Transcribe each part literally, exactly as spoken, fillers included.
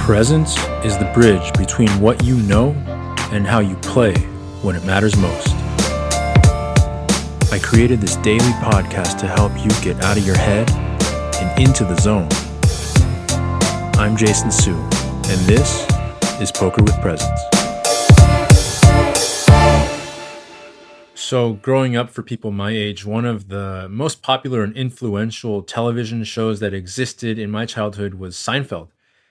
Presence is the bridge between what you know and how you play when it matters most. I created this daily podcast to help you get out of your head and into the zone. I'm Jason Su, and this is Poker with Presence. So growing up for people my age, one of the most popular and influential television shows that existed in my childhood was Seinfeld.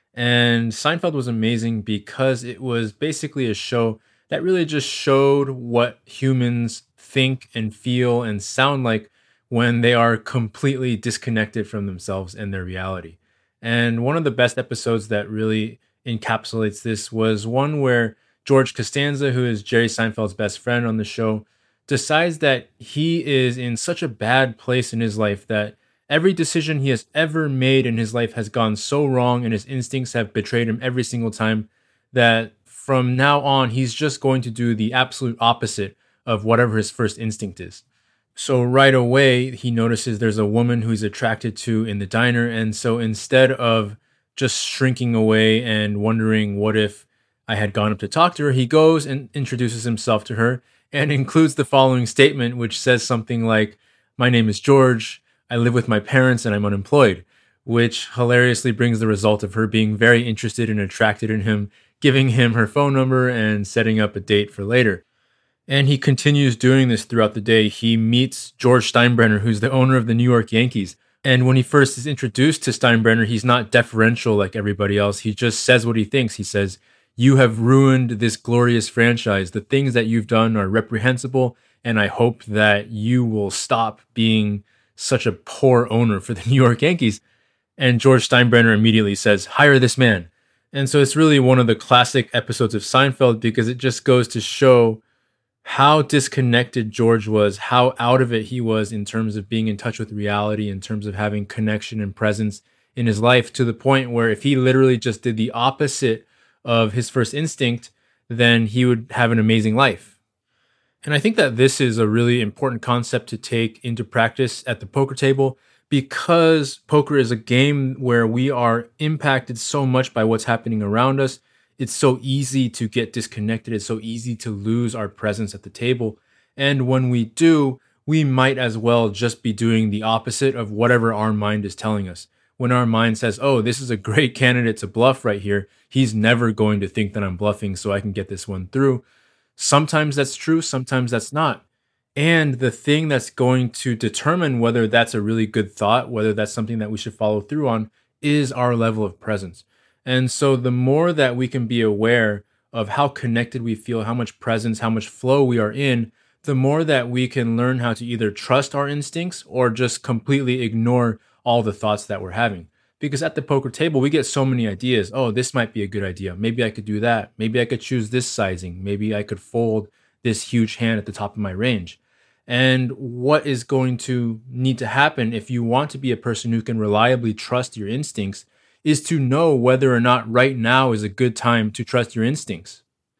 And Seinfeld was amazing because it was basically a show that really just showed what humans think and feel and sound like when they are completely disconnected from themselves and their reality. And one of the best episodes that really encapsulates this was one where George Costanza, who is Jerry Seinfeld's best friend on the show, decides that he is in such a bad place in his life that every decision he has ever made in his life has gone so wrong and his instincts have betrayed him every single time that from now on, he's just going to do the absolute opposite of whatever his first instinct is. So right away, he notices there's a woman who he's attracted to in the diner. And so instead of just shrinking away and wondering what if I had gone up to talk to her, he goes and introduces himself to her and includes the following statement, which says something like, "My name is George. I live with my parents and I'm unemployed," which hilariously brings the result of her being very interested and attracted in him, giving him her phone number and setting up a date for later. And he continues doing this throughout the day. He meets George Steinbrenner, who's the owner of the New York Yankees. And when he first is introduced to Steinbrenner, he's not deferential like everybody else. He just says what he thinks. He says, "You have ruined this glorious franchise. The things that you've done are reprehensible, and I hope that you will stop being such a poor owner for the New York Yankees." And George Steinbrenner immediately says, "Hire this man." And so it's really one of the classic episodes of Seinfeld because it just goes to show how disconnected George was, how out of it he was in terms of being in touch with reality, in terms of having connection and presence in his life, to the point where if he literally just did the opposite of his first instinct, then he would have an amazing life. And I think that this is a really important concept to take into practice at the poker table because poker is a game where we are impacted so much by what's happening around us. It's so easy to get disconnected. It's so easy to lose our presence at the table. And when we do, we might as well just be doing the opposite of whatever our mind is telling us. When our mind says, "Oh, this is a great candidate to bluff right here. He's never going to think that I'm bluffing, so I can get this one through." Sometimes that's true, sometimes that's not. And the thing that's going to determine whether that's a really good thought, whether that's something that we should follow through on, is our level of presence. And so the more that we can be aware of how connected we feel, how much presence, how much flow we are in, the more that we can learn how to either trust our instincts or just completely ignore all the thoughts that we're having. Because at the poker table, we get so many ideas. Oh, this might be a good idea. Maybe I could do that. Maybe I could choose this sizing. Maybe I could fold this huge hand at the top of my range. And what is going to need to happen if you want to be a person who can reliably trust your instincts is to know whether or not right now is a good time to trust your instincts.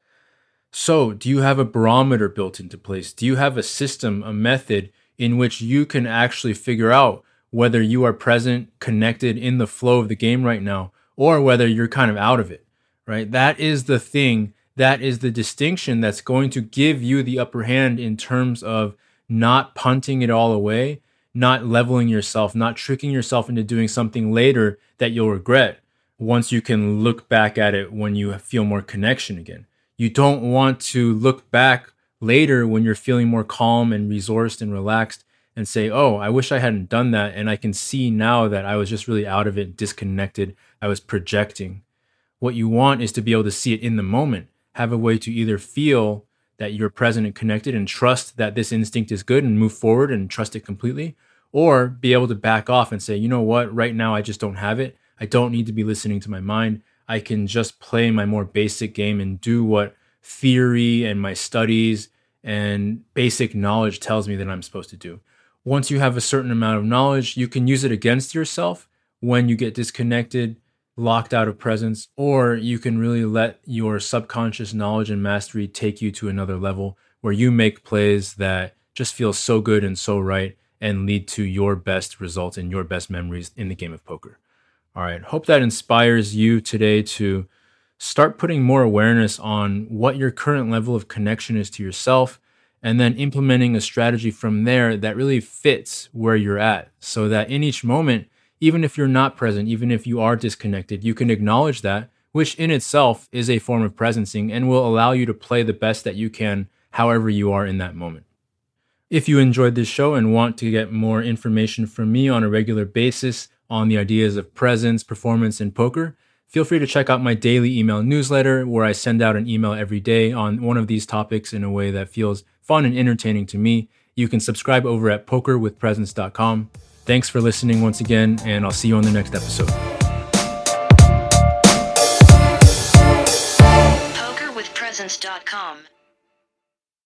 So, do you have a barometer built into place? Do you have a system, a method in which you can actually figure out whether you are present, connected in the flow of the game right now, or whether you're kind of out of it, right? That is the thing, that is the distinction that's going to give you the upper hand in terms of not punting it all away, not leveling yourself, not tricking yourself into doing something later that you'll regret once you can look back at it when you feel more connection again. You don't want to look back later when you're feeling more calm and resourced and relaxed and say, "Oh, I wish I hadn't done that. And I can see now that I was just really out of it, disconnected. I was projecting." What you want is to be able to see it in the moment, have a way to either feel that you're present and connected and trust that this instinct is good and move forward and trust it completely, or be able to back off and say, "You know what, right now I just don't have it. I don't need to be listening to my mind. I can just play my more basic game and do what theory and my studies and basic knowledge tells me that I'm supposed to do." Once you have a certain amount of knowledge, you can use it against yourself when you get disconnected, locked out of presence, or you can really let your subconscious knowledge and mastery take you to another level where you make plays that just feel so good and so right and lead to your best results and your best memories in the game of poker. All right. Hope that inspires you today to start putting more awareness on what your current level of connection is to yourself, and then implementing a strategy from there that really fits where you're at, so that in each moment, even if you're not present, even if you are disconnected, you can acknowledge that, which in itself is a form of presencing and will allow you to play the best that you can, however you are in that moment. If you enjoyed this show and want to get more information from me on a regular basis on the ideas of presence, performance, and poker, feel free to check out my daily email newsletter, where I send out an email every day on one of these topics in a way that feels fun and entertaining to me. You can subscribe over at poker with presence dot com. Thanks for listening once again, and I'll see you on the next episode. poker with presence dot com